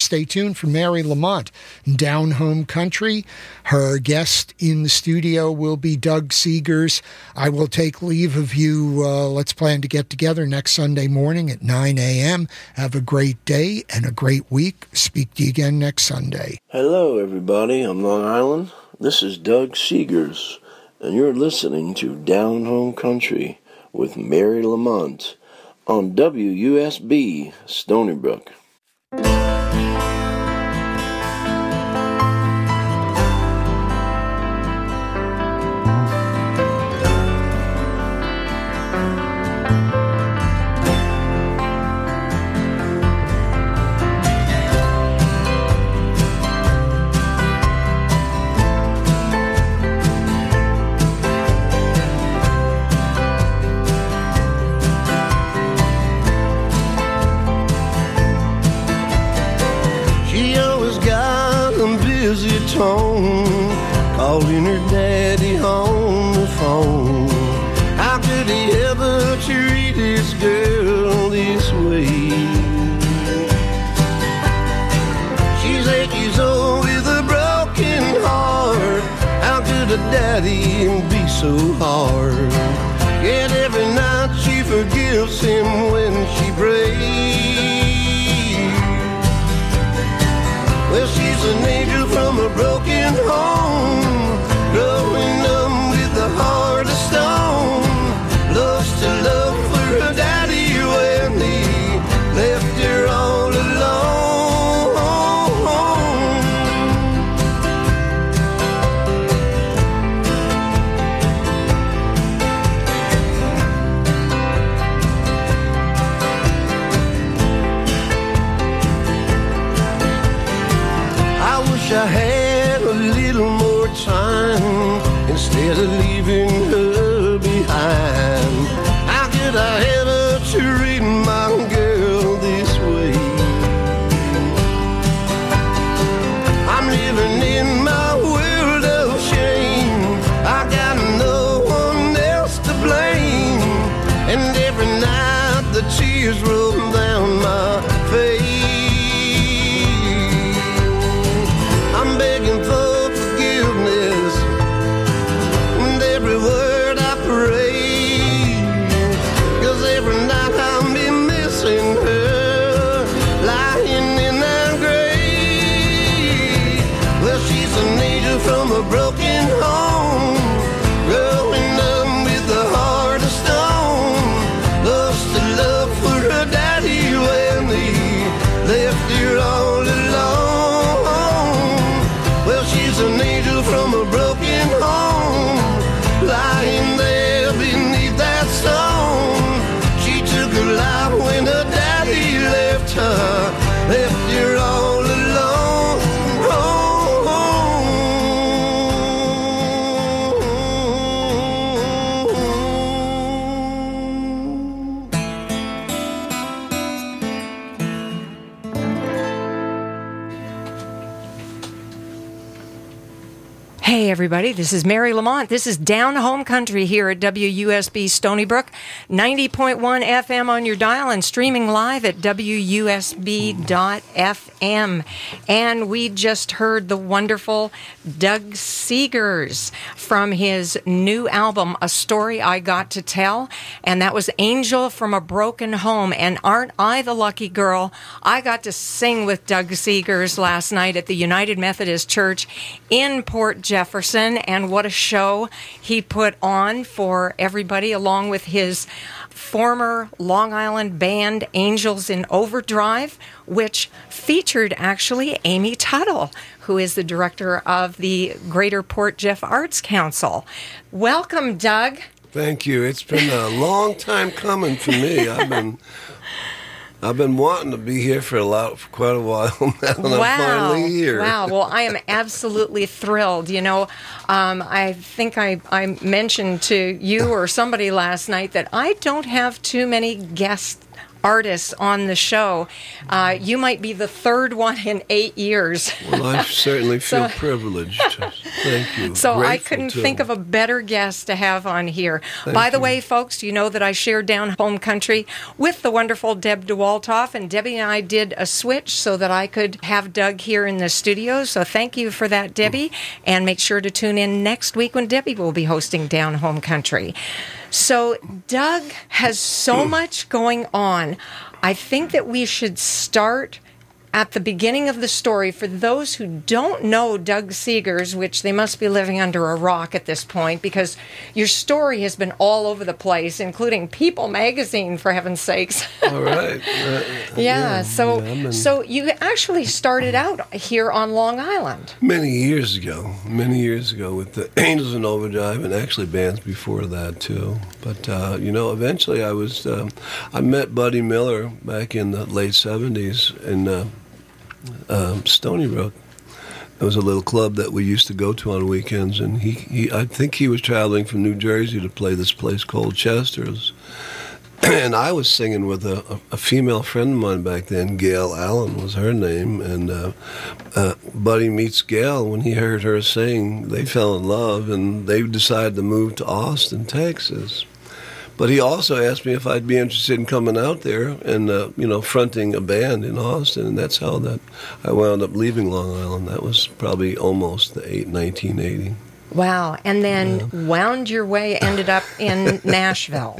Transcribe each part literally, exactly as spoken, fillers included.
stay tuned for Mary Lamont, Down Home Country. Her guest in the studio will be Doug Seegers. I will take leave of you. Uh, let's plan to get together next Sunday morning at nine a.m. Have a great day and a great week. Speak to you again next Sunday. Hello, everybody. I'm Long Island. This is Doug Seegers, and you're listening to Down Home Country with Mary Lamont on W U S B Stony Brook. Tone, calling her daddy on the phone. How could he ever treat his girl this way? She's eight years old with a broken heart. How could a daddy be so hard? Yet every night she forgives him when she prays. Well, she's an angel from a broken home, growing up with a heart of stone. Lost to love for her daddy when he left her all alone. I had a little more time instead of leaving her behind. How could I ever treat my girl this way? I'm living in my world of shame. I got no one else to blame, and every night the tears roll down my face. Begging for forgiveness, and every word I pray, 'cause every night I'll be missing her, lying in that grave. Well, she's an angel from a broken home, growing up with a heart of stone. Lost the love for her daddy when he left her all alone. She's an angel from a broken home, lying there beneath that stone. She took her life when her daddy left her, left her all alone. Oh, Hey everybody, this is Mary Lamont. This is Down Home Country here at W U S B Stony Brook, ninety point one F M on your dial and streaming live at W U S B dot F M. And we just heard the wonderful Doug Seegers from his new album, A Story I Got to Tell. And that was Angel from a Broken Home. And aren't I the lucky girl? I got to sing with Doug Seegers last night at the United Methodist Church in Port Jefferson, and what a show he put on for everybody, along with his former Long Island band Angels in Overdrive, which featured actually Amy Tuttle, who is the director of the Greater Port Jeff Arts Council. Welcome, Doug. Thank you. It's been a long time coming for me. I've been I've been wanting to be here for a lot, for quite a while now, and wow. I'm finally here. Wow. Well, I am absolutely thrilled. You know, um, I think I, I mentioned to you or somebody last night that I don't have too many guests artists on the show. Uh, you might be the third one in eight years. Well, I certainly feel So- privileged. Thank you. So I Grateful, couldn't too. think of a better guest to have on here. Thank By the you. way, folks, you know that I share Down Home Country with the wonderful Deb DeWaltoff, and Debbie and I did a switch so that I could have Doug here in the studio. So thank you for that, Debbie, and make sure to tune in next week when Debbie will be hosting Down Home Country. So Doug has so much going on. I think that we should start at the beginning of the story. For those who don't know Doug Seegers, which they must be living under a rock at this point, because your story has been all over the place, including People magazine, for heaven's sakes. All right. Uh, yeah, so yeah, I'm in- so you actually started out here on Long Island. Many years ago, many years ago with the Angels in Overdrive and actually bands before that too. But, uh, you know, eventually I was, um, I met Buddy Miller back in the late seventies in uh, um, Stony Brook. There was a little club that we used to go to on weekends, and he, he I think he was traveling from New Jersey to play this place called Chester's. And I was singing with a, a, a female friend of mine back then, Gail Allen was her name, and uh, uh, Buddy meets Gail. When he heard her sing, they fell in love, and they decided to move to Austin, Texas. But he also asked me if I'd be interested in coming out there and, uh, you know, fronting a band in Austin, and that's how that I wound up leaving Long Island. That was probably almost the eight, nineteen eighty. Wow. And then Yeah. wound your way, ended up in Nashville.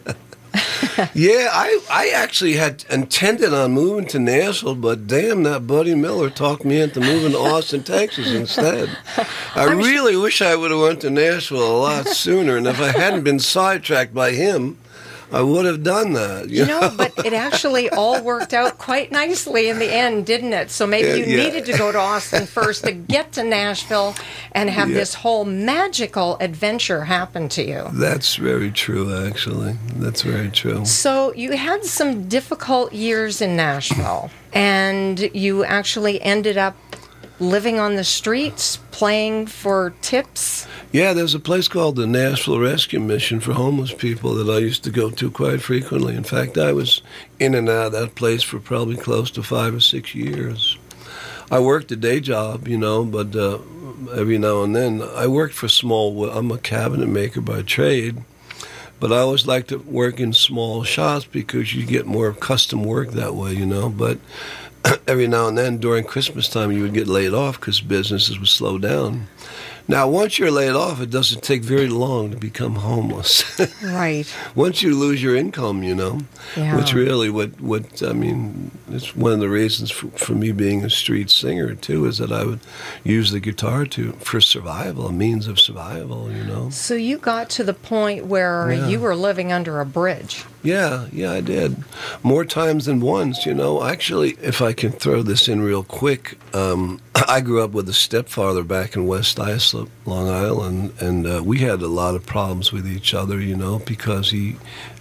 Yeah, I, I actually had intended on moving to Nashville, but damn, that Buddy Miller talked me into moving to Austin, Texas instead. I I'm really wish I would have went to Nashville a lot sooner, and if I hadn't been sidetracked by him, I would have done that. You, You know, but it actually all worked out quite nicely in the end, didn't it? So maybe Yeah, you yeah. needed to go to Austin first to get to Nashville and have Yeah. this whole magical adventure happen to you. That's very true, actually. That's very true. So you had some difficult years in Nashville, and you actually ended up living on the streets, playing for tips. Yeah, there's a place called the Nashville Rescue Mission for homeless people that I used to go to quite frequently. In fact, I was in and out of that place for probably close to five or six years. I worked a day job, you know, but uh, every now and then I worked for small, I'm a cabinet maker by trade, but I always like to work in small shops because you get more custom work that way, you know, but every now and then during Christmas time you would get laid off because businesses would slow down. Now, once you're laid off, it doesn't take very long to become homeless. Right. Once you lose your income, you know, Yeah. which really what, what I mean, it's one of the reasons for, for me being a street singer, too, is that I would use the guitar to for survival, a means of survival, you know. So you got to the point where Yeah. you were living under a bridge. Yeah, yeah, I did. More times than once, you know. Actually, if I can throw this in real quick, um, I grew up with a stepfather back in West Islip, Long Island, and uh, we had a lot of problems with each other, you know, because he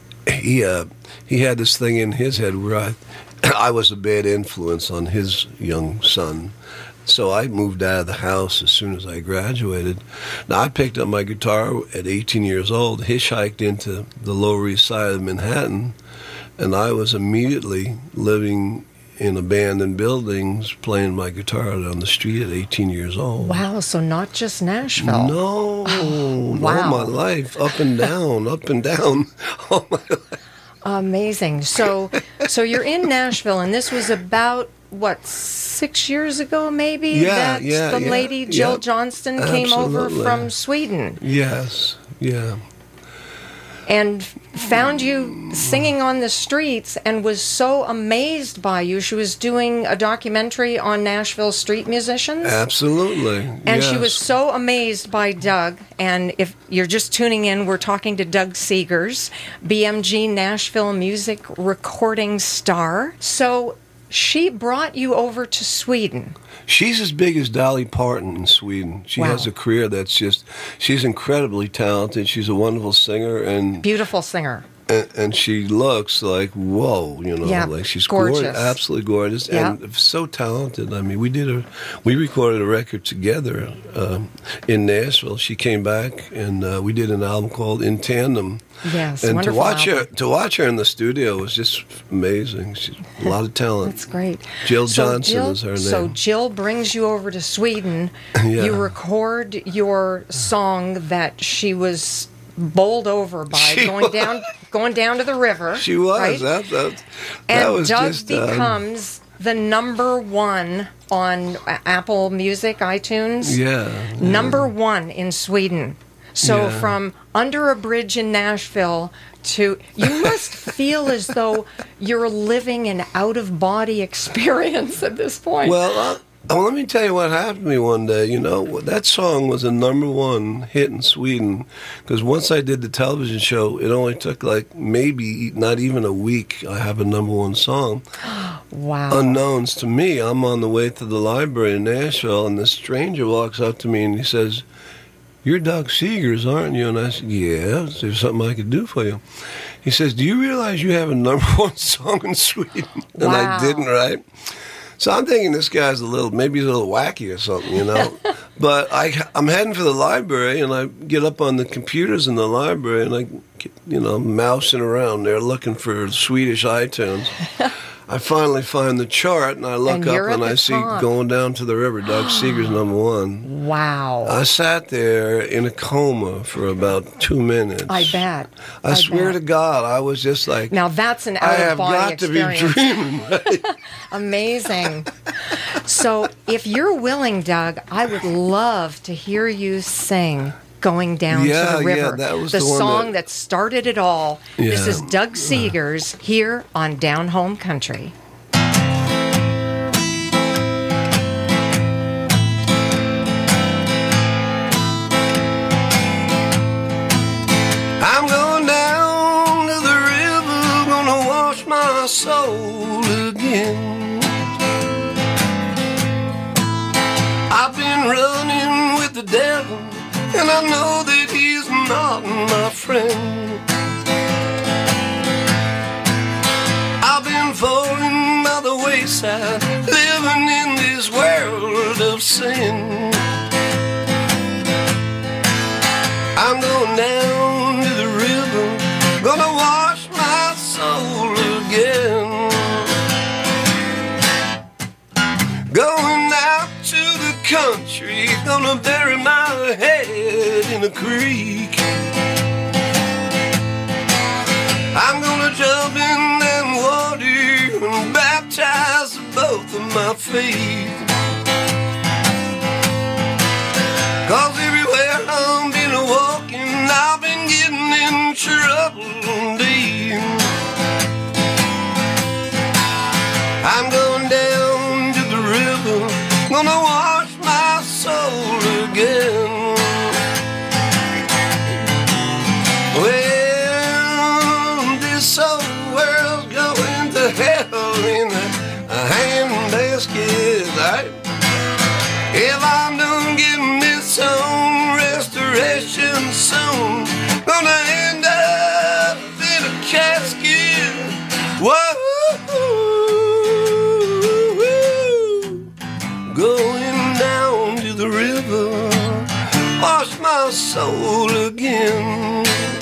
he uh, he had this thing in his head where I I was a bad influence on his young son. So I moved out of the house as soon as I graduated. Now, I picked up my guitar at eighteen years old, hitchhiked into the Lower East Side of Manhattan, and I was immediately living in abandoned buildings, playing my guitar out on the street at eighteen years old. Wow, so not just Nashville. No, wow. all my life, up and down, up and down, all my life. Amazing. So so you're in Nashville, and this was about, what, six years ago, maybe? Yeah, that yeah, the yeah, lady, Jill yeah. Johnston, came over Absolutely. from Sweden Yes, yeah. and found you singing on the streets and was so amazed by you. She was doing a documentary on Nashville street musicians. Absolutely. And she yes. was so amazed by Doug. And if you're just tuning in, we're talking to Doug Seegers, B M G Nashville music recording star. So she brought you over to Sweden. She's as big as Dolly Parton in Sweden. She Wow. has a career that's just, she's incredibly talented. She's a wonderful singer, and Beautiful singer. and, and she looks like, whoa, you know, Yeah, like she's gorgeous. gorgeous, absolutely gorgeous, Yeah. and so talented. I mean, we did a, we recorded a record together um, in Nashville. She came back, and uh, we did an album called In Tandem. Yes, and to wonderful watch album. her, to watch her in the studio was just amazing. She's a lot of talent. That's great. Jill So Johnson Jill- is her name. So Jill brings you over to Sweden. Yeah. You record your song that she was bowled over by She going was. down going down to the river. She was. right? That, that, and that was Doug just. um, becomes the number one on A- Apple Music, iTunes. yeah. Number one in Sweden. So Yeah. from Under a Bridge in Nashville to, you must feel as though you're living an out-of-body experience at this point. Well, uh, well, let me tell you what happened to me one day. You know, that song was a number one hit in Sweden because once I did the television show, it only took like maybe not even a week. I have a number one song. Wow. Unknowns to me, I'm on the way to the library in Nashville, and this stranger walks up to me and he says, "You're Doug Seegers, aren't you?" And I said, "Yeah, is there something I could do for you?" He says, "Do you realize you have a number one song in Sweden?" And Wow. I didn't, right? So I'm thinking this guy's a little, maybe he's a little wacky or something, you know. But I, I'm heading for the library, and I get up on the computers in the library, and I, get, you know, mousing around there looking for Swedish iTunes. I finally find the chart, and I look And up, you're at and the I see top. Going Down to the River, Doug Seegers number one. Wow. I sat there in a coma for about two minutes. I bet. I, swear bet. to God, I was just like, Now that's an I have out-of-body got experience. to be dreaming, right? Amazing. So if you're willing, Doug, I would love to hear you sing Going Down Yeah, to the River. yeah, that was the, the one song that- that... started it all. This Yeah. is Doug Seegers here on Down Home Country. I'm going down to the river, gonna wash my soul again. I've been running with the devil, and I know that he's not my friend. I've been falling by the wayside, living in this world of sin. I'm going down to the river, gonna wash my soul again. Going out to the country, gonna bury my head in a creek. I'm gonna jump in that water and baptize both of my feet. Cause everywhere I've been walking, I've been getting in trouble deep. I'm going down to the river, gonna wash my soul again. Well, this old world's going to hell in a handbasket. I, if I don't get this on restoration soon, gonna end up in a casket. Whoa, going down to the river, wash my soul again.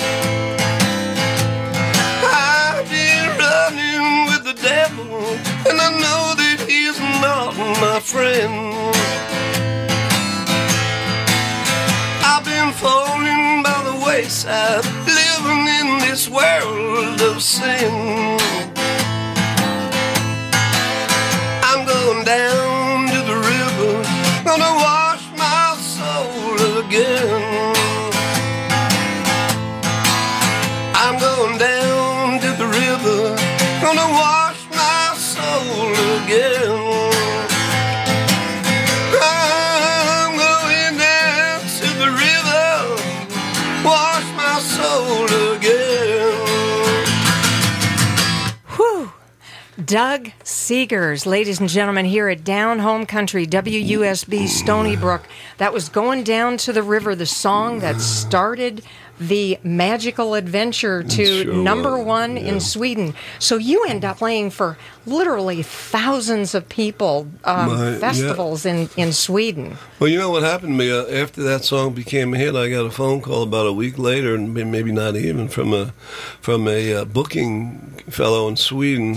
I've been running with the devil, and I know that he's not my friend. I've been falling by the wayside, living in this world of sin. I'm going down to the river, gonna wash my soul again. I'm going down to the river, gonna wash my soul again. I'm going down to the river, wash my soul again. Doug Seegers, ladies and gentlemen, here at Down Home Country, W U S B Stony Brook. That was Going Down to the River, the song that started the magical adventure to Sure number was, one yeah. in Sweden. So you end up playing for literally thousands of people, um, My- yeah. festivals in, in Sweden. Well, you know what happened to me uh, after that song became a hit? I got a phone call about a week later, and may- maybe not even from a from a uh, booking fellow in Sweden.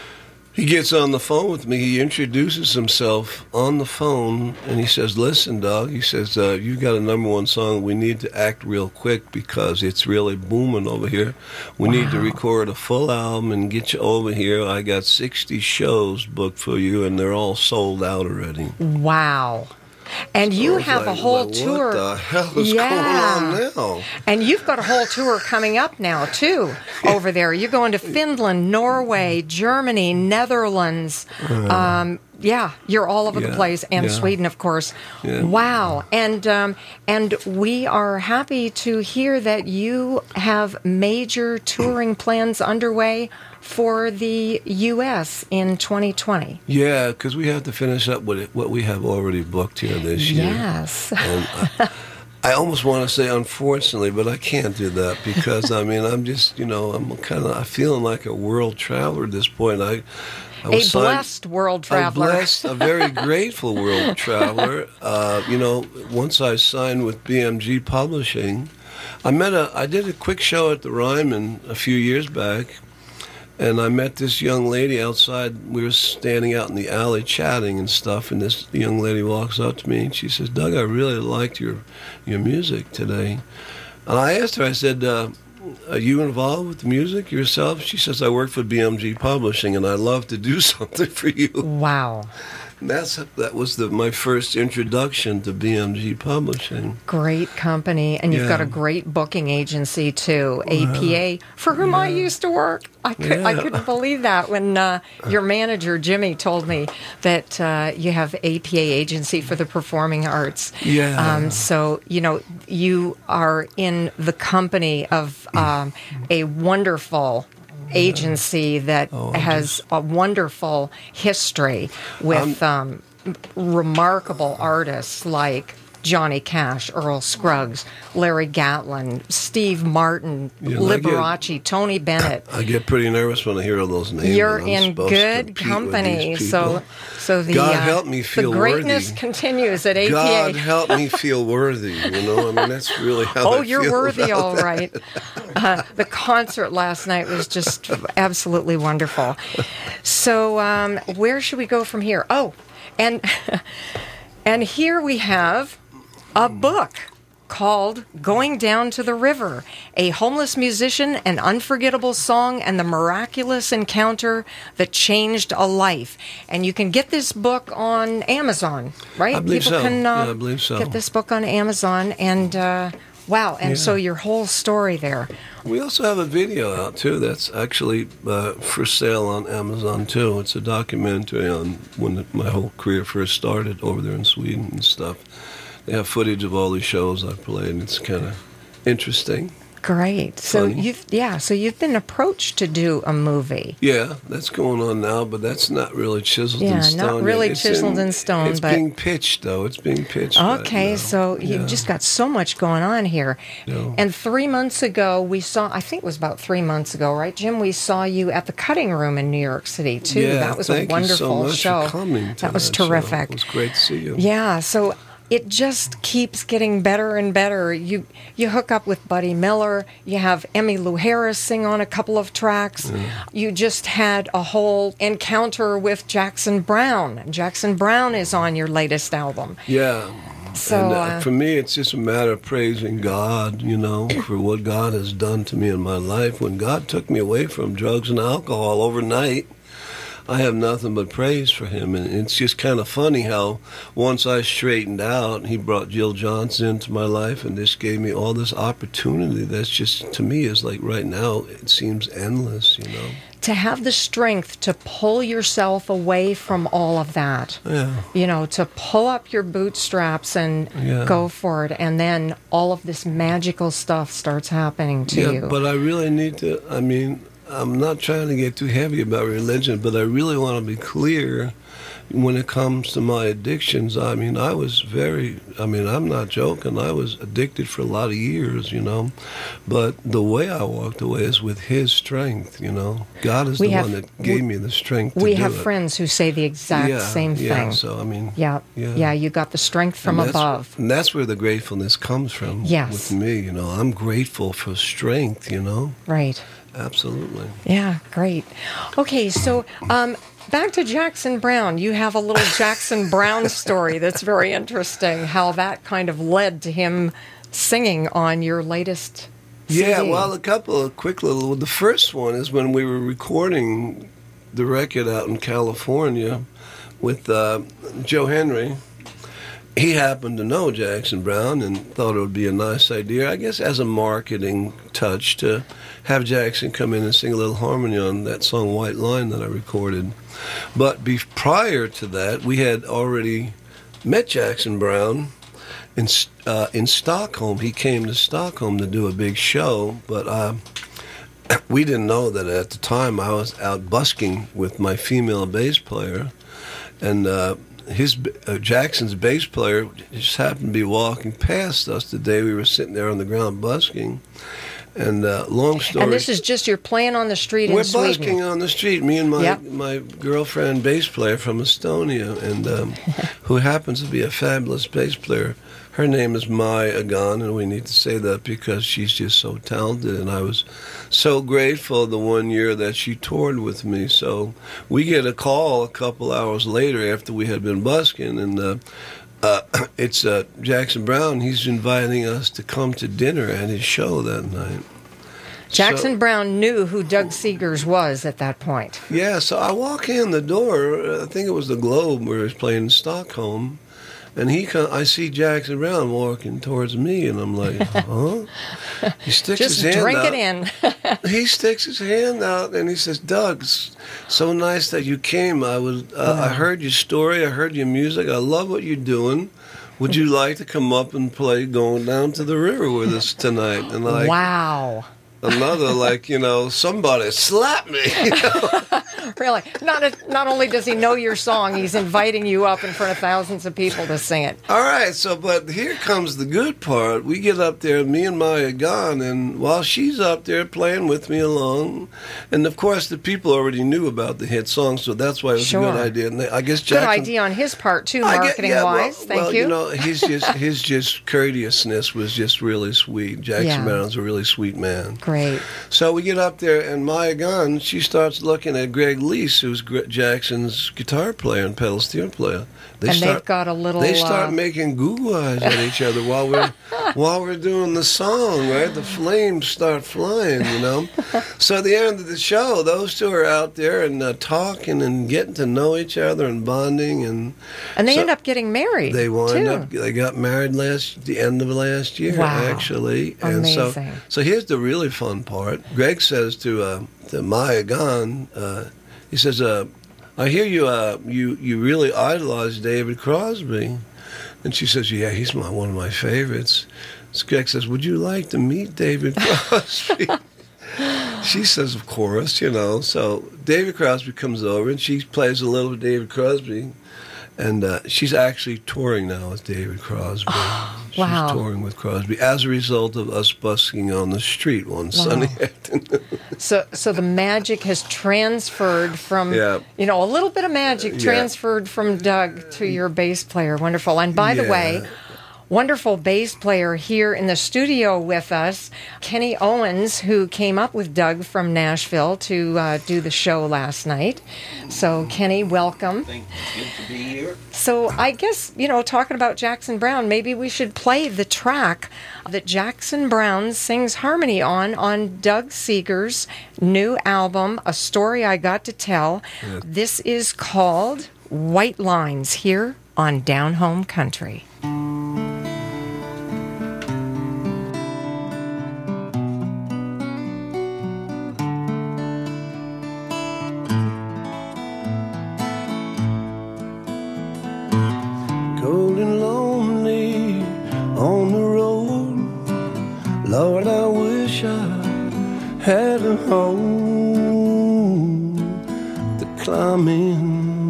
He gets on the phone with me. He introduces himself on the phone, and he says, "Listen, Doug," he says, uh, "you got a number one song. We need to act real quick because it's really booming over here. We need to record a full album and get you over here. I got sixty shows booked for you, and they're all sold out already." Wow. And you I was have a like, whole like, tour. What the hell is Yeah. going on now? And you've got a whole tour coming up now, too, over there. You're going to Finland, Norway, Germany, Netherlands. Um, yeah, you're all over the Yeah, place, and yeah. Sweden, of course. Yeah. Wow. And, um, and we are happy to hear that you have major touring plans underway for the U S in twenty twenty. Yeah, because we have to finish up with it, what we have already booked here this year. Yes. And I, I almost want to say unfortunately, but I can't do that because I mean I'm just you know I'm kind of I'm feeling like a world traveler at this point. I, I A was signed- blessed world traveler. A blessed, a very grateful world traveler. Uh, you know, once I signed with B M G Publishing, I met a I did a quick show at the Ryman a few years back. And I met this young lady outside. We were standing out in the alley chatting and stuff, and this young lady walks up to me and she says, "Doug, I really liked your your music today." And I asked her, I said, uh, "Are you involved with the music yourself?" She says, "I work for B M G Publishing, and I'd love to do something for you." Wow. And that's that was the my first introduction to B M G Publishing. Great company, and you've Yeah. got a great booking agency too, A P A, for whom I used to work. I could, I Yeah. couldn't believe that when uh, your manager Jimmy told me that uh, you have A P A agency for the performing arts. Yeah. Um, so you know you are in the company of um, a wonderful agency that Oh, has a wonderful history with um, remarkable artists like Johnny Cash, Earl Scruggs, Larry Gatlin, Steve Martin, Yeah, I get- Liberace, Tony Bennett. I get pretty nervous when I hear all those names. You're and I'm in supposed to good compete with company. these So, people. so the God uh, help me feel the greatness worthy. continues at A P A. God help me feel worthy. You know, I mean, that's really how Oh, I you're feel worthy, about all that. right. Uh, the concert last night was just absolutely wonderful. So, um, where should we go from here? Oh, and and here we have a book called Going Down to the River, a homeless musician, an unforgettable song, and the miraculous encounter that changed a life. And you can get this book on Amazon, right? I believe People so. can uh, Yeah, I believe so. get this book on Amazon, and uh, wow, and so your whole story there. We also have a video out too. That's actually uh, for sale on Amazon too. It's a documentary on when the, my whole career first started over there in Sweden and stuff. They have footage of all these shows I played, and it's kind of interesting. Great. So Funny. you've yeah, so you've been approached to do a movie. Yeah, that's going on now, but that's not really chiseled Yeah, in not stone. really yet. It's chiseled in stone, It's but- being pitched, though. It's being pitched. right Okay, now. so Yeah. you've just got so much going on here. Yeah. And three months ago, we saw, I think it was about three months ago, right, Jim? We saw you at the Cutting Room in New York City, too. Yeah, that was thank a wonderful you so much show. For coming to that was show. terrific. It was great to see you. Yeah, so it just keeps getting better and better. You you hook up with Buddy Miller. You have Emmylou Harris sing on a couple of tracks. You just had a whole encounter with Jackson Browne. Jackson Browne is on your latest album. Yeah. So and, uh, uh, for me, it's just a matter of praising God, you know, for what God has done to me in my life. When God took me away from drugs and alcohol overnight, I have nothing but praise for him. And it's just kind of funny how once I straightened out, he brought Jill Johnson into my life, and this gave me all this opportunity that's just, to me, is like right now, it seems endless, you know. to have the strength to pull yourself away from all of that. Yeah. You know, to pull up your bootstraps and Yeah. go for it. And then all of this magical stuff starts happening to Yeah, you. but I really need to, I mean, I'm not trying to get too heavy about religion, but I really want to be clear when it comes to my addictions. I mean, I was very, I mean, I'm not joking. I was addicted for a lot of years, you know. But the way I walked away is with His strength, you know. God is We the have- one that gave me the strength to We do have it. friends who say the exact yeah, same yeah, thing. So, I mean, yeah, yeah. yeah, you got the strength from and that's- above. And that's where the gratefulness comes from Yes. with me, you know. I'm grateful for strength, you know. Right. Absolutely. Yeah, great. Okay, so um, back to Jackson Browne. You have a little Jackson Browne story that's very interesting, how that kind of led to him singing on your latest C D. Yeah, well, a couple of quick little. The first one is when we were recording the record out in California with uh, Joe Henry. He happened to know Jackson Browne and thought it would be a nice idea, I guess, as a marketing touch, to have Jackson come in and sing a little harmony on that song White Line that I recorded. But be- prior to that, we had already met Jackson Browne in uh, in Stockholm. He came to Stockholm to do a big show, but uh, we didn't know that at the time. I was out busking with my female bass player, and uh, his uh, Jackson's bass player just happened to be walking past us the day we were sitting there on the ground busking. And uh, long story. And this is just you're playing on the street We're in Sweden. busking on the street. Me and my Yep. my girlfriend, bass player from Estonia, and um, who happens to be a fabulous bass player. Her name is Mai Agan, and we need to say that because she's just so talented. And I was so grateful the one year that she toured with me. So we get a call a couple hours later after we had been busking, and uh, uh, it's uh, Jackson Browne. He's inviting us to come to dinner at his show that night. Jackson So- Browne knew who Doug Seegers was at that point. Yeah, so I walk in the door. I think it was the Globe where he was playing in Stockholm, and he, come, I see Jackson Browne walking towards me, and I'm like, huh? He sticks Just his hand drink out. it in. He sticks his hand out, and he says, "Doug, it's so nice that you came. I was, uh, I heard your story. I heard your music. I love what you're doing. Would you like to come up and play Going Down to the River with us tonight?" And like, Wow. another, like, you know, somebody slap me. You know? Really? Not a, not only does he know your song, he's inviting you up in front of thousands of people to sing it. All right, so, but here comes the good part. We get up there, me and Maya gone, and while she's up there playing with me along, and of course the people already knew about the hit song, so that's why it was Sure. a good idea. And they, I guess Good Jackson, idea on his part, too, I get- marketing yeah, well- wise. Thank well, you. You know, his just his just courteousness was just really sweet. Jackson Yeah. Browne's a really sweet man. Great. So we get up there, and Maya Gunn, she starts looking at Greg Lease, who's Gre- Jackson's guitar player and pedal steel player. They And start, they've got a little, They start uh, making goo eyes at each other while we're while we're doing the song. Right, the flames start flying. You know. So at the end of the show, those two are out there and uh, talking and getting to know each other and bonding, and And they so end up getting married. they wind too. up. They got married last the end of last year, Wow. actually. And so, Amazing. so here's the really fun part. Greg says to uh, to Maya Gunn, uh, he says, uh, "I hear you. Uh, you you really idolize David Crosby," and she says, "Yeah, he's my one of my favorites." So Greg says, "Would you like to meet David Crosby?" She says, "Of course," you know. So David Crosby comes over, and she plays a little with David Crosby. And uh, she's actually touring now with David Crosby. She's wow. touring with Crosby as a result of us busking on the street one Sunday afternoon. So, so the magic has transferred from, Yeah. you know, a little bit of magic Yeah. transferred from Doug to your bass player. Wonderful. And by the Yeah. way, wonderful bass player here in the studio with us, Kenny Owens, who came up with Doug from Nashville to uh, do the show last night. So, Kenny, welcome. Thank you. Good to be here. So I guess, you know, talking about Jackson Browne, maybe we should play the track that Jackson Browne sings harmony on, on Doug Seegers' new album, A Story I Got to Tell. Yeah. This is called White Lines here on Down Home Country. Cold and lonely on the road. Lord, I wish I had a home. climbing.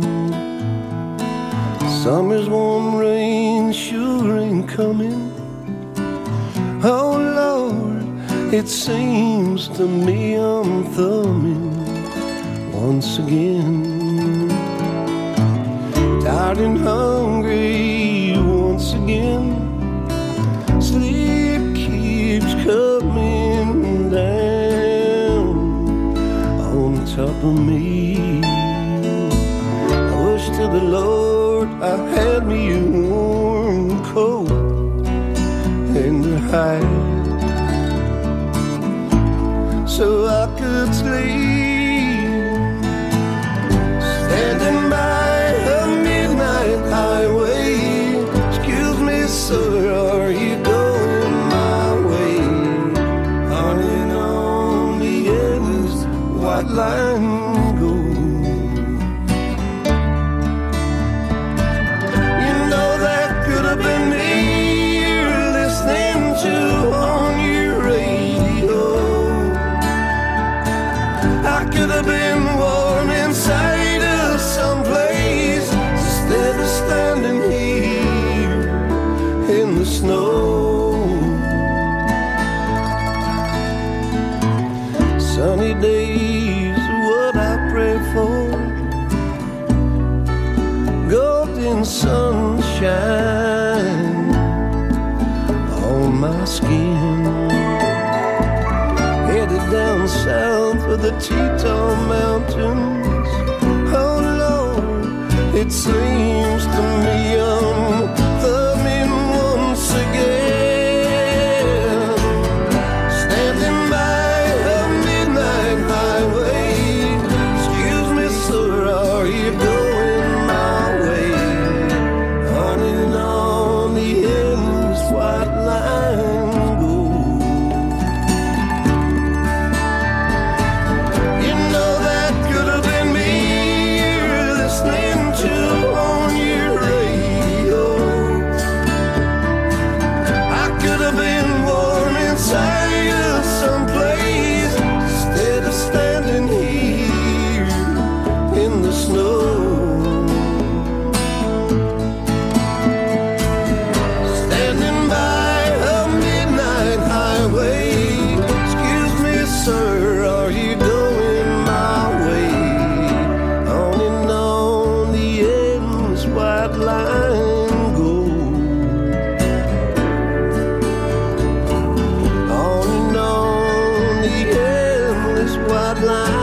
Summer's warm rain sure ain't coming. Oh Lord, it seems to me I'm thumbing once again. Tired and hungry once again. Sleep keeps coming down on top of me. I wish to the Lord I had me a warm coat and a hat, so I could sleep standing by a midnight highway. Excuse me, sir, are you going my way? On and on the endless white line goes. You know that could have been me you're listening to on your radio. I could have been warm inside of someplace instead of standing here in the snow. Sunny days are what I pray for. Golden sunshine on my skin. Headed down south for the Teton Mountains. Oh Lord, it seems to me I'm thumbing once again. Standing by a midnight highway. Excuse me, sir, are you going my way? On and on the endless white line goes. You know that could have been me you're listening to on your radio. I could have been warm inside of someplace instead of standing here in the snow. Standing by a midnight highway. Excuse me, sir, are you going my way? On and on the endless white line goes. On and on the endless white line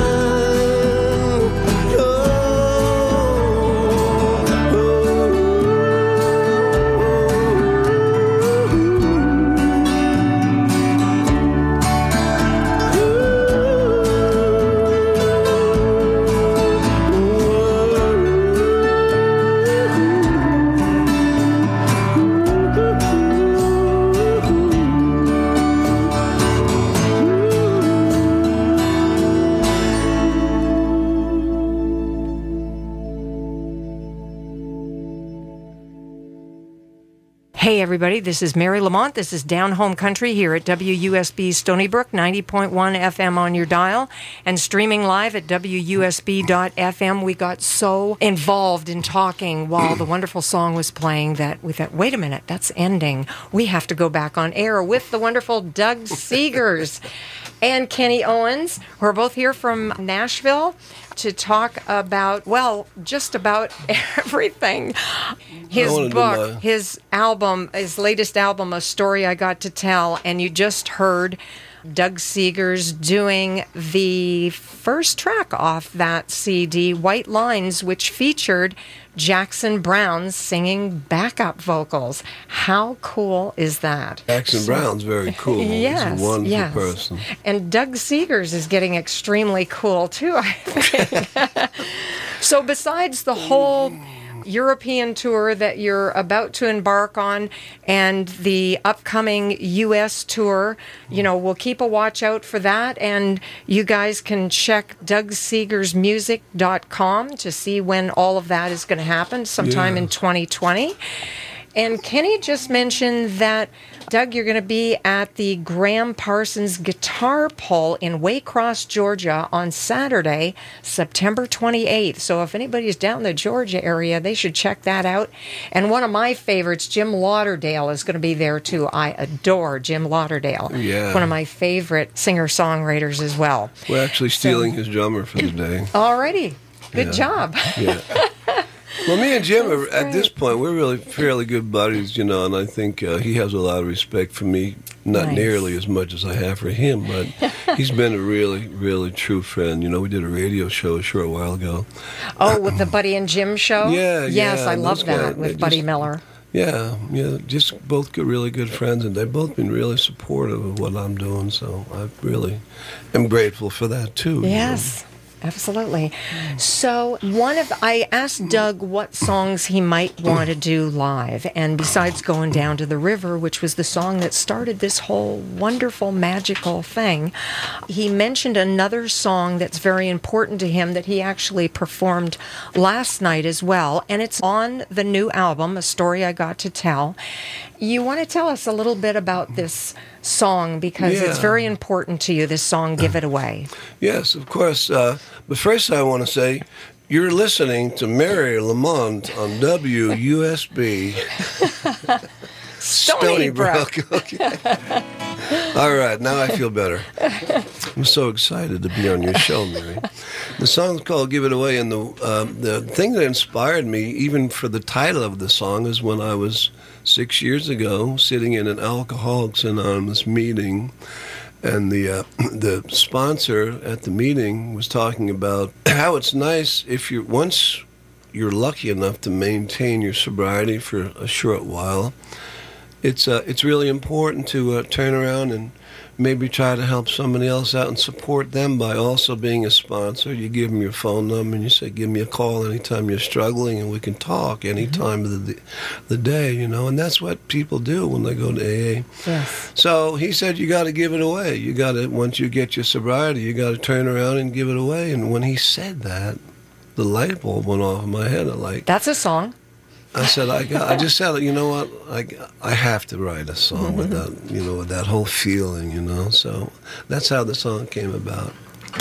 Hey, everybody, this is Mary Lamont. This is Down Home Country here at W U S B Stony Brook, ninety point one F M on your dial, and streaming live at W U S B dot F M. We got so involved in talking while the wonderful song was playing that we thought, wait a minute, that's ending. We have to go back on air with the wonderful Doug Seegers and Kenny Owens, who are both here from Nashville to talk about, well, just about everything. His book, his album, his latest album, A Story I Got to Tell, and you just heard Doug Seegers doing the first track off that C D, White Lines, which featured Jackson Browne singing backup vocals. How cool is that? Jackson so, Brown's very cool. Yes, He's a wonderful yes. person. And Doug Seegers is getting extremely cool, too, I think. So besides the whole European tour that you're about to embark on and the upcoming U S tour, you know, we'll keep a watch out for that, and you guys can check Doug Seegers Music dot com to see when all of that is going to happen sometime yeah. in twenty twenty. And Kenny just mentioned that, Doug, you're going to be at the Graham Parsons Guitar Pull in Waycross, Georgia on Saturday, September twenty-eighth. So if anybody's down in the Georgia area, they should check that out. And one of my favorites, Jim Lauderdale, is going to be there too. I adore Jim Lauderdale. Yeah. One of my favorite singer-songwriters as well. We're actually stealing So- his drummer for the day. Alrighty. Good Yeah. job. Yeah. Well, me and Jim, are, at great. this point, we're really fairly good buddies, you know, and I think uh, he has a lot of respect for me, not Nice. nearly as much as I have for him, but he's been a really, really true friend. You know, we did a radio show a short while ago. Oh, with the Buddy and Jim show? Yeah, Yes, yeah, I love those guys, that with they Buddy just- Miller. Yeah, yeah, just both good, really good friends, and they've both been really supportive of what I'm doing, so I really am grateful for that, too. you know. Yes, absolutely. So, one of I asked Doug what songs he might want to do live, and besides going down to the river, which was the song that started this whole wonderful, magical thing, he mentioned another song that's very important to him that he actually performed last night as well, and it's on the new album, A Story I Got to Tell. You want to tell us a little bit about this song because it's Yeah. very important to you, this song, Give It Away. Yes, of course. Uh, but first, I want to say you're listening to Mary Lamont on W U S B Stony Brook. Okay. All right, now I feel better. I'm so excited to be on your show, Mary. The song's called "Give It Away," and the um, the thing that inspired me, even for the title of the song, is when I was six years ago sitting in an Alcoholics Anonymous meeting. And the uh, the sponsor at the meeting was talking about how it's nice if you once you're lucky enough to maintain your sobriety for a short while. It's uh, it's really important to uh, turn around and maybe try to help somebody else out and support them by also being a sponsor. You give them your phone number and you say, give me a call anytime you're struggling and we can talk any time of the, the day, you know. And that's what people do when they go to A A. Yes. So he said, you got to give it away. You got to, once you get your sobriety, you got to turn around and give it away. And when he said that, the light bulb went off in my head. I like, That's a song. I said, I got, I just said, you know what, I, I have to write a song with that, you know, with that whole feeling, you know. So that's how the song came about.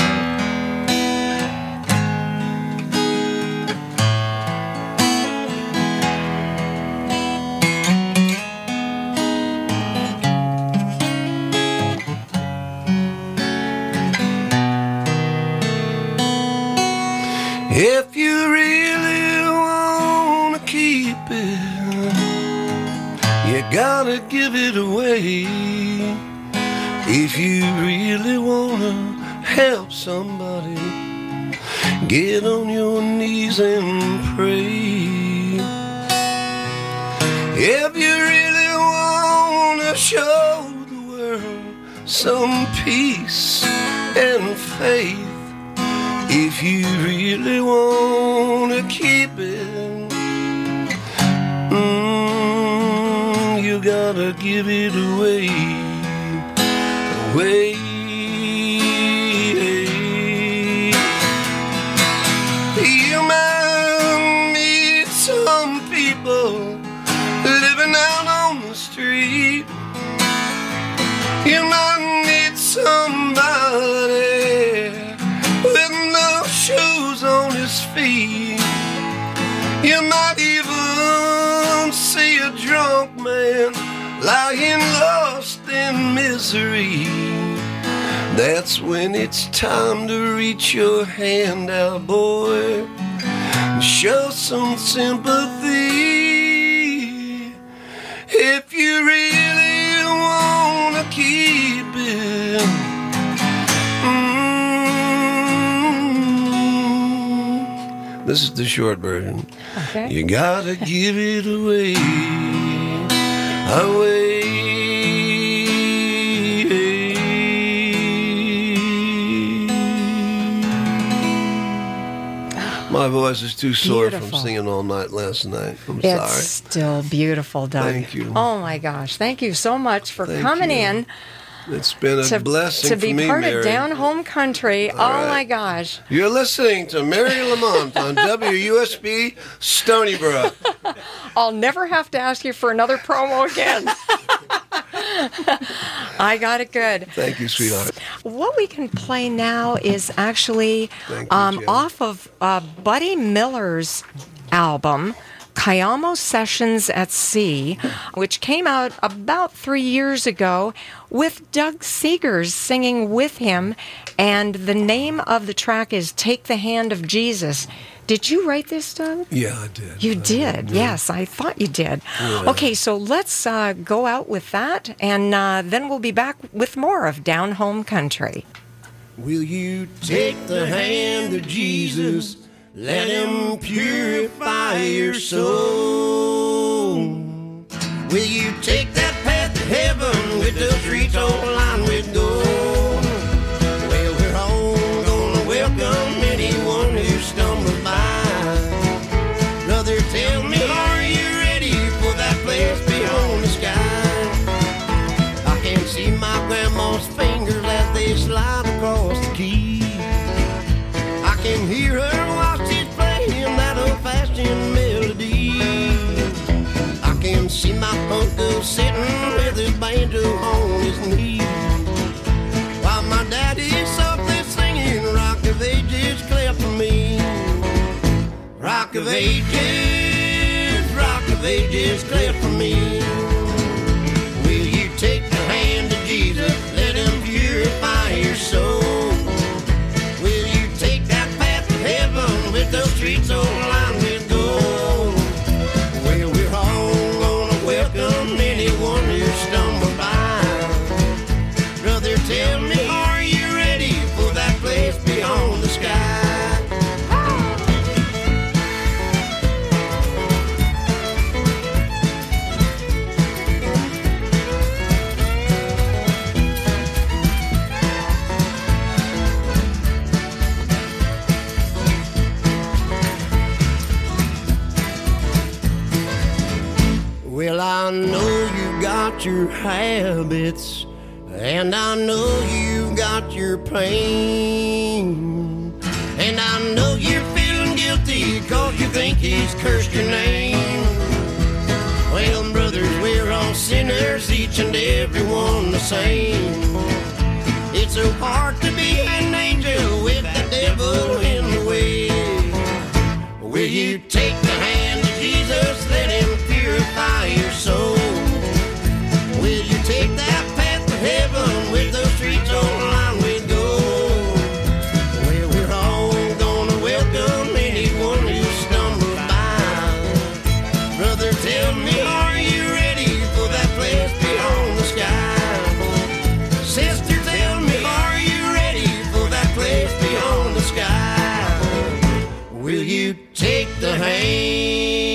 If you really want to keep it, you gotta give it away. If you really want to help somebody, get on your knees and pray. If you really want to show the world some peace and faith, if you really want to keep it, mm, you gotta give it away, away. You might meet some people living out on the street. You might meet somebody with no shoes on his feet. You might even see a drunk man lying lost in misery. That's when it's time to reach your hand out, boy, and show some sympathy. If you really want to keep it, mm, this is the short version. Okay. You gotta give it away, away. My voice is too sore Beautiful. from singing all night last night. I'm It's sorry. still beautiful, Doug. Thank you. Oh my gosh. Thank you so much for Thank coming you. in It's been a to, blessing to be for me, part Mary. of Down Home Country. All oh right. my gosh! You're listening to Mary Lamont on W U S B Stony Brook. I'll never have to ask you for another promo again. I got it good. Thank you, sweetheart. What we can play now is actually Thank you, um, Jen. off of uh, Buddy Miller's album, Kayamo Sessions at Sea, which came out about three years ago with Doug Seegers singing with him. And the name of the track is Take the Hand of Jesus. Did you write this, Doug? Yeah, I did. You I did, yes. I thought you did. Yeah. Okay, so let's uh, go out with that, and uh, then we'll be back with more of Down Home Country. Will you take the hand of Jesus? Let him purify your soul. Will you take that path to heaven with the streets all lined with gold? Well, we're all gonna welcome anyone who stumbles by. Brother, tell me, are you ready for that place beyond the sky? I can see my grandma's fingers as they slide across the keys. I can hear her while she's playing that old-fashioned melody. I can see my uncle sitting with his banjo on his knee, while my daddy's softly singing Rock of Ages, clear for me. Rock of Ages, Rock of Ages, clear for me. Will you take the hand of Jesus, let him purify your soul? Will you take that path to heaven with those streets all lined with gold? Well, we're all gonna welcome anyone who stumbles by. Brother, tell me, are you ready for that place beyond the sky? Well, I know you got your habits, and I know you got your pain, and I know you're feeling guilty cause you think he's cursed your name. Well, brothers, we're all sinners, each and every one the same. It's so hard to be an angel with the devil in the way. Will you take the hand of Jesus, let him purify your soul? Will you take that path to heaven with those streets all lined with gold? Well, we're all gonna welcome anyone who stumbles by. Brother, tell me, are you ready for that place beyond the sky? Sister, tell me, are you ready for that place beyond the sky? Will you take the hand?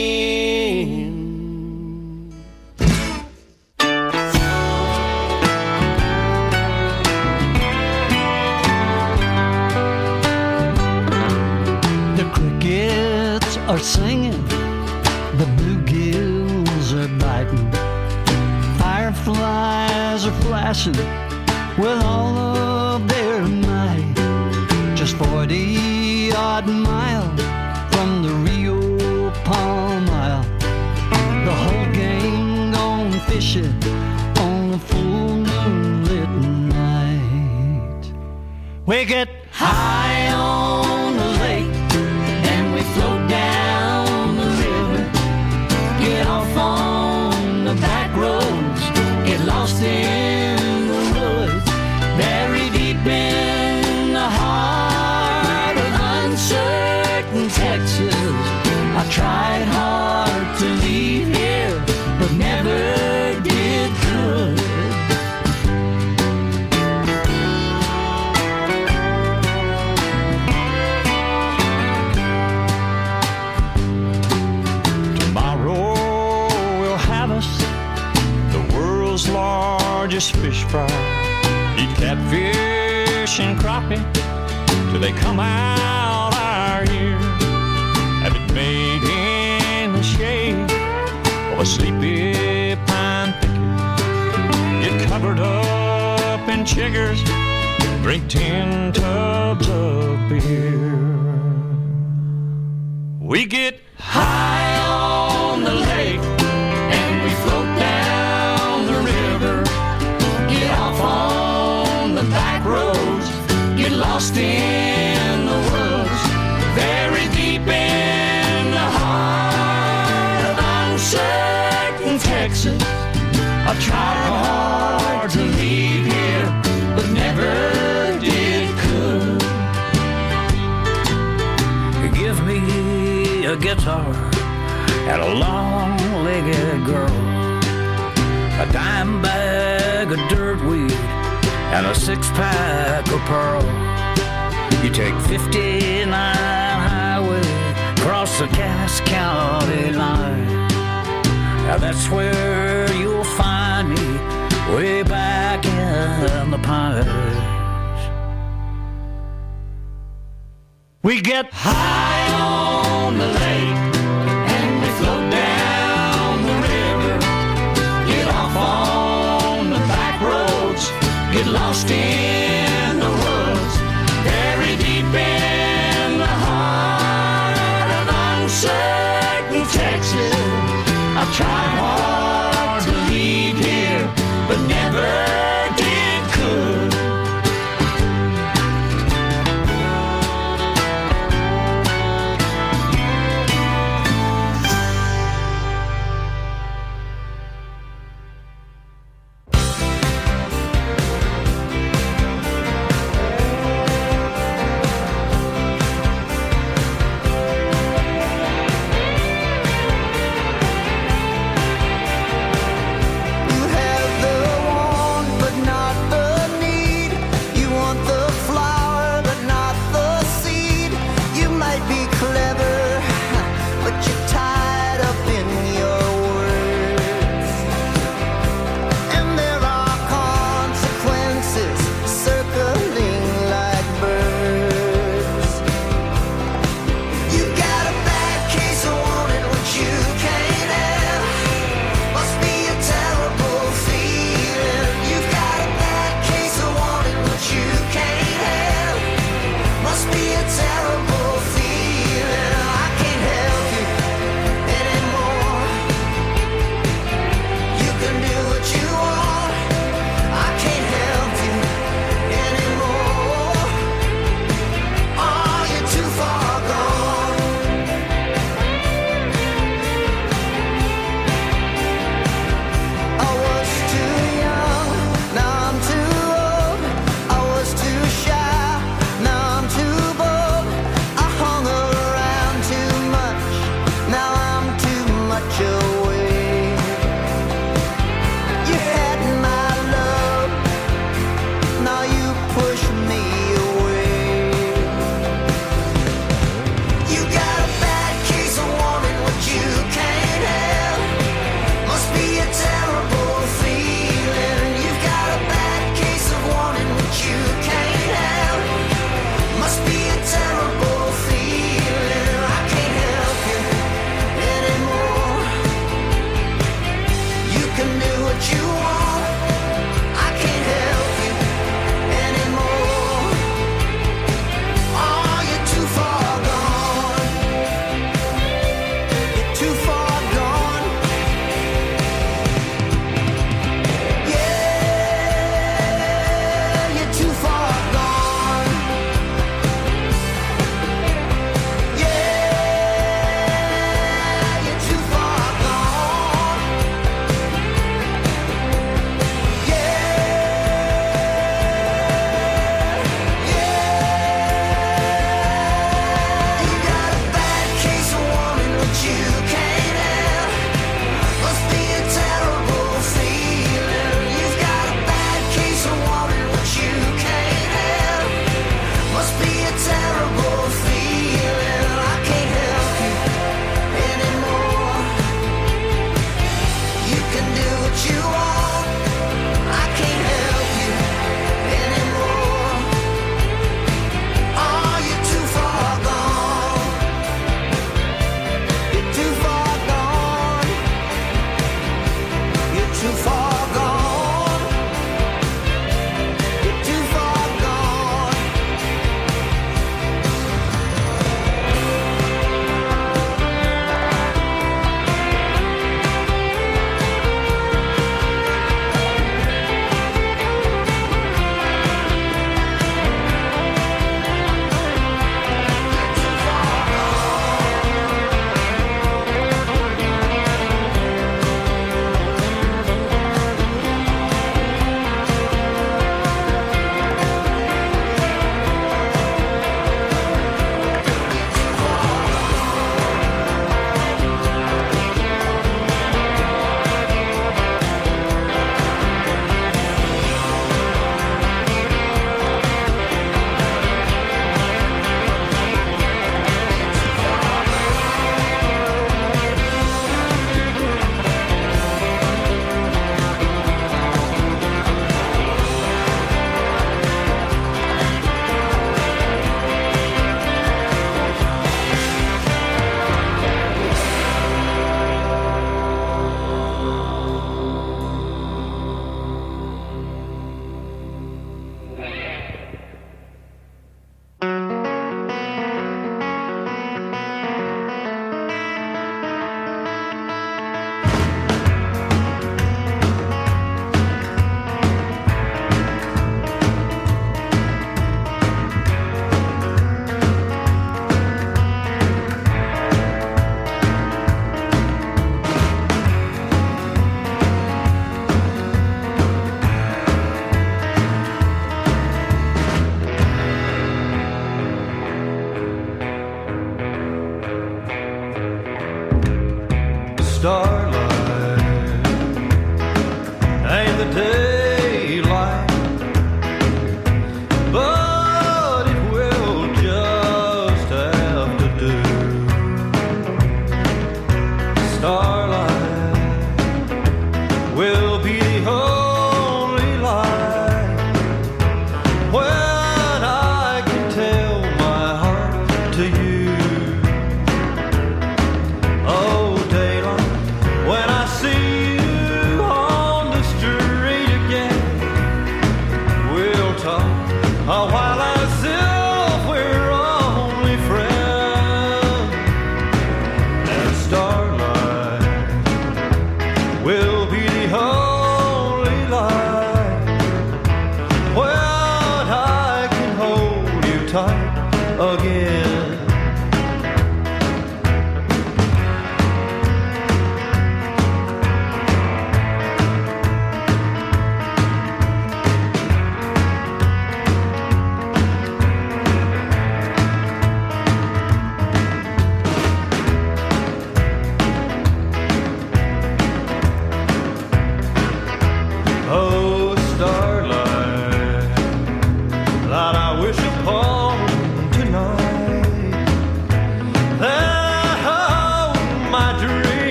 The crickets are singing, the bluegills are biting, fireflies are flashing with all of their might. Just forty odd miles from the Rio Palm Isle, the whole gang gone fishing on a full moonlit night. We get high on the lake and we float down the river, get off on the back roads, get lost in the woods, buried deep in the heart of uncertain Texas. I tried hard to leave here, but never did good. Tomorrow we'll have us the world's largest fish fry. Eat catfish and crappie till they come out our ear. Have it made in the shade of a sleepy pine thicket. Get covered up chiggers, drink ten tubs of beer. We get high on the lake and we float down the river, get off on the back roads, get lost in the woods, very deep in the heart of uncertain Texas. I tried hard to leave here, but never did could. Give me a guitar and a long-legged girl, a dime bag of dirt weed and a six-pack of pearl. You take fifty-nine highway, cross the Cass County line. Now that's where you'll find me, way back in the pines. We get high on the lake and we float down the river, get off on the back roads, get lost in the woods, very deep in the heart of uncertain Texas. I tried hard to leave here, but never did could.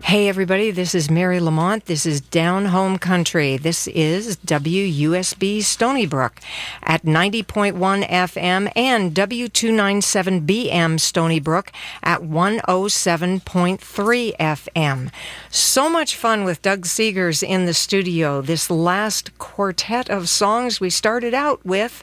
Hey everybody, this is Mary Lamont. This is Down Home Country. This is W U S B Stony Brook at ninety point one F M and W two ninety-seven B M Stony Brook at one oh seven point three F M. So much fun with Doug Seegers in the studio. This last quartet of songs, we started out with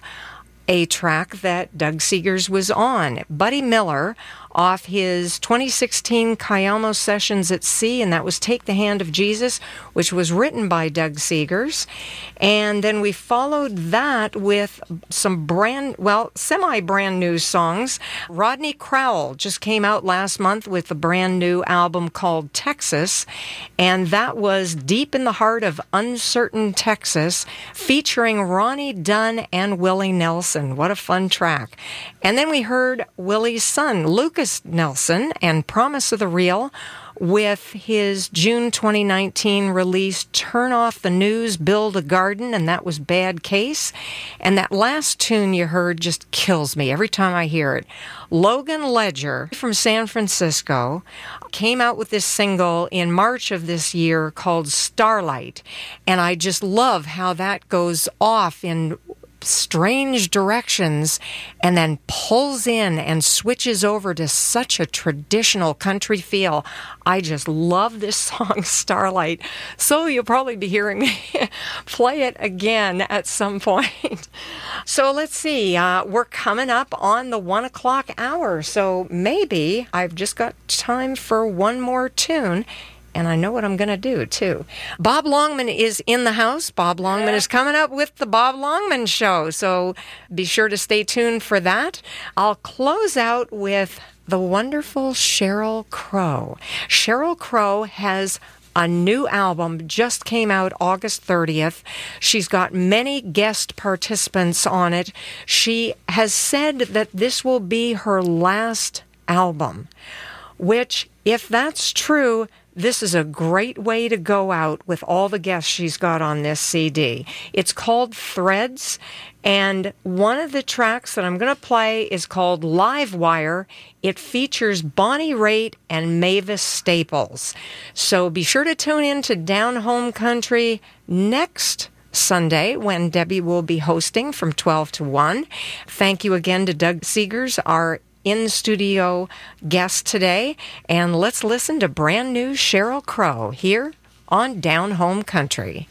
a track that Doug Seegers was on, Buddy Miller, off his twenty sixteen Cayamo Sessions at Sea, and that was Take the Hand of Jesus, which was written by Doug Seegers. And then we followed that with some brand, well, semi-brand new songs. Rodney Crowell just came out last month with a brand new album called Texas, and that was Deep in the Heart of Uncertain Texas, featuring Ronnie Dunn and Willie Nelson. What a fun track. And then we heard Willie's son, Lucas Nelson, and Promise of the Real, with his June twenty nineteen release, Turn Off the News, Build a Garden, and that was Bad Case. And that last tune you heard just kills me every time I hear it. Logan Ledger from San Francisco came out with this single in March of this year called Starlight. And I just love how that goes off in strange directions and then pulls in and switches over to such a traditional country feel. I just love this song, Starlight. So you'll probably be hearing me play it again at some point. So let's see, uh, we're coming up on the one o'clock hour, so maybe I've just got time for one more tune. And I know what I'm going to do, too. Bob Longman is in the house. Bob Longman is coming up with the Bob Longman Show. So be sure to stay tuned for that. I'll close out with the wonderful Sheryl Crow. Sheryl Crow has a new album, just came out August thirtieth. She's got many guest participants on it. She has said that this will be her last album, which, if that's true, this is a great way to go out with all the guests she's got on this C D. It's called Threads, and one of the tracks that I'm going to play is called Live Wire. It features Bonnie Raitt and Mavis Staples. So be sure to tune in to Down Home Country next Sunday when Debbie will be hosting from twelve to one. Thank you again to Doug Seegers, our in-studio guest today, and let's listen to brand new Sheryl Crow here on Down Home Country.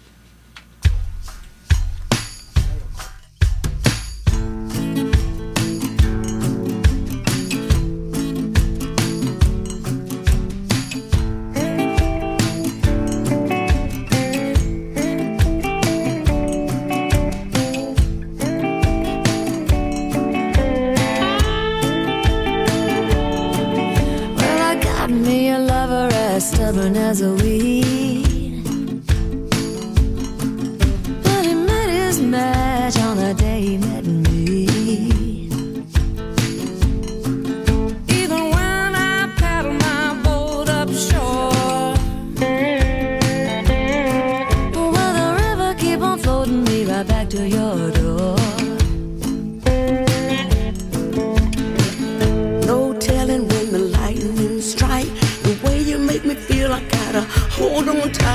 Stubborn as a weed, but he met his match on the day he met me. Even when I paddle my boat up shore, will the river keep on floating me right back to your door? No telling when the lightning strike. The way you make me feel, I gotta hold on tight.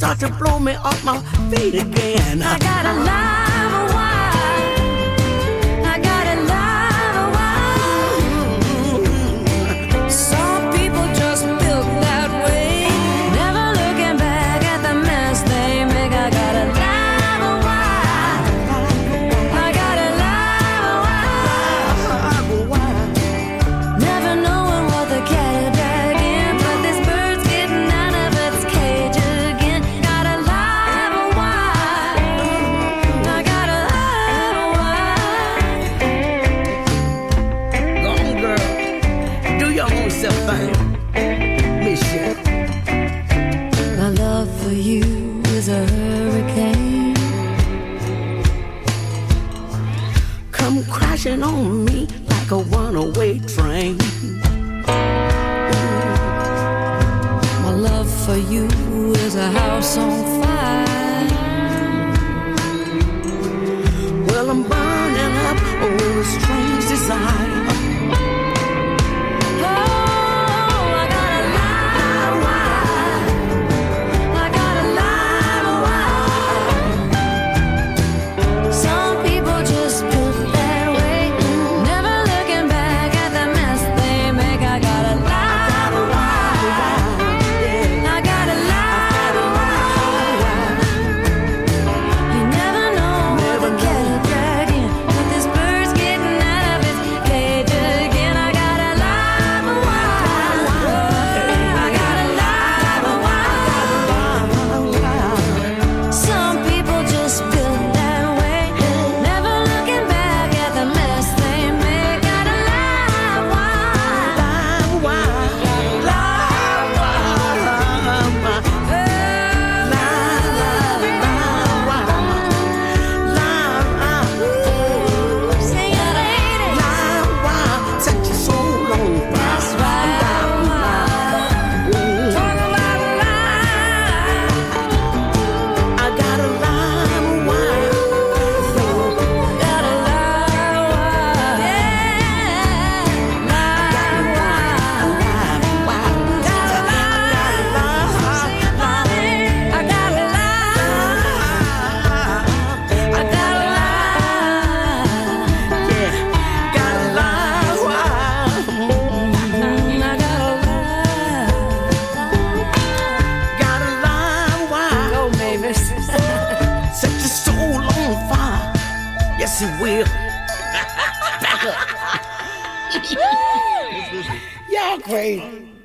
start to blow me off my feet again. I got a live wire. I got a live wire. Some people just built that way, never looking back at the mess they make. I got a live wire. I got a live wire. Never knowing what the cat is dragging, but this bird's getting out of its cage again. Got a live wire. I got a live wire. Go on, girl. Do your own self thing. Miss you. My love for you is a hurricane. Come crashing on me like a runaway train. My love for you is a house on fire. Well, I'm burning up with a strange desire. Oh, I got a live wire. I got a live wire. Some people just put that way, never looking back at the mess they make. I got a live wire. I got a live wire. You never know what the cat is dragging, but this bird's getting out of its cage again. I got a live wire. I got a live wire. Some people just built that way, never looking back at the mess they make. Got a live wire. Live wire. Live wire. Sing it, lady. Live wire. Set your soul on fire. That's right. Talk about a lie. I got a live wire. Got a live wire. Yeah. Live wire. Got a live. Sing it, mommy. I got a live. I got a live. Yeah. Got a live wire. I got a live. Got a live wire. Go, Mavis. Set your soul on fire. Yes, it will. Back up. Y'all crazy.